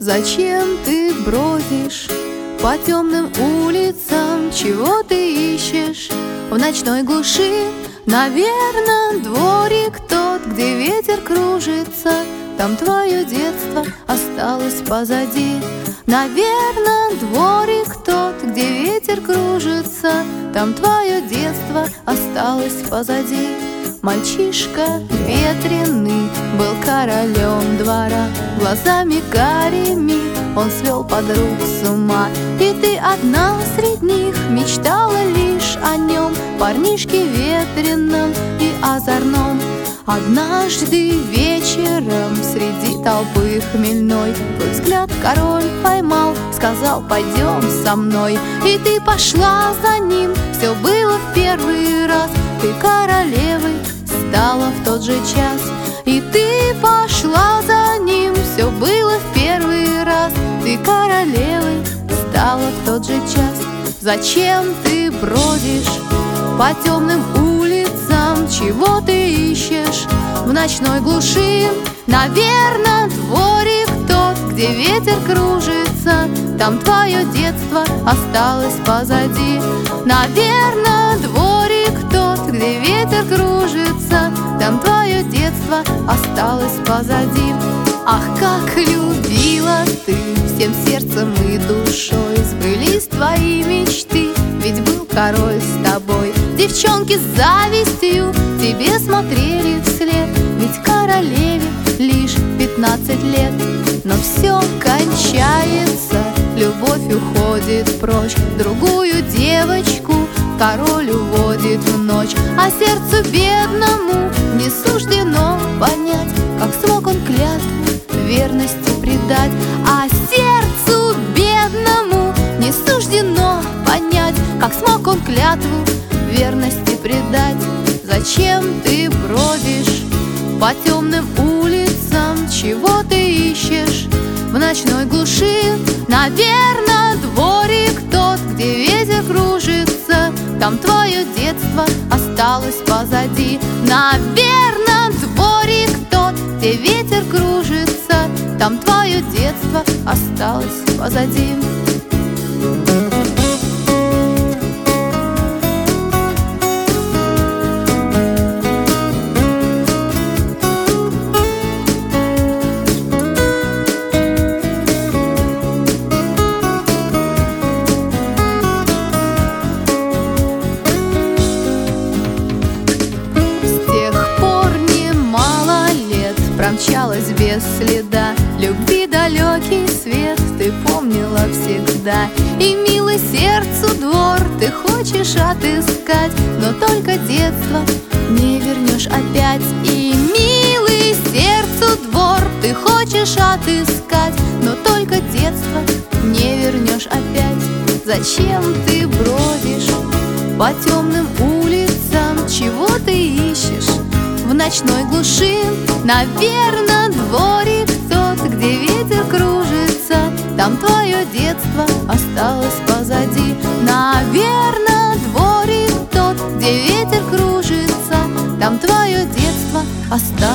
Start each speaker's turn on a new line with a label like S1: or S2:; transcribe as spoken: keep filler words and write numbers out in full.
S1: Зачем ты бродишь по темным улицам? Чего ты ищешь в ночной глуши? Наверно, дворик тот, где ветер кружится. Там твое детство осталось позади. Наверно, дворик тот, где ветер кружится. Там твое детство осталось позади. Мальчишка ветреный был королем двора. Глазами карими он свел подруг с ума. И ты одна среди них мечтала лишь о нем, парнишке ветреном и озорном. Однажды вечером среди толпы хмельной твой взгляд король поймал, сказал: пойдем со мной. И ты пошла за ним, все было в первый раз. Ты королевой стала в тот же час. И ты пошла за ним, все было в первый раз. Ты королевой стала в тот же час. Зачем ты бродишь по темным улицам? Чего ты ищешь в ночной глуши? Наверно, дворик тот, где ветер кружится. Там твое детство осталось позади. Наверно, дворик тот, где ветер кружится. Там твое детство осталось позади. Ах, как любила ты всем сердцем и душой. Сбылись твои мечты, ведь был король с тобой. Девчонки с завистью тебе смотрели вслед, ведь королеве лишь пятнадцать лет. Но все кончается, любовь уходит прочь. Другую девочку король уводит в ночь. А сердцу бедному не суждено понять, как смог он клятву верности предать. А сердцу бедному не суждено понять, как смог он клятву верности предать. Зачем ты бродишь по темным улицам? Чего ты ищешь в ночной глуши? Наверно, дворик тот, где ветер кружится. Там твое детство осталось позади. Наверно, дворик тот, где ветер кружится. Там твое детство осталось позади. Промчалась без следа, любви далекий свет ты помнила всегда. И милый сердцу двор ты хочешь отыскать, но только детство не вернешь опять. И милый сердцу двор ты хочешь отыскать, но только детство не вернешь опять. Зачем ты бродишь по темным улицам? Чего ты ищешь в ночной глуши? Наверно, дворик тот, где ветер кружится. Там твое детство осталось позади. Наверно, дворик тот, где ветер кружится. Там твое детство осталось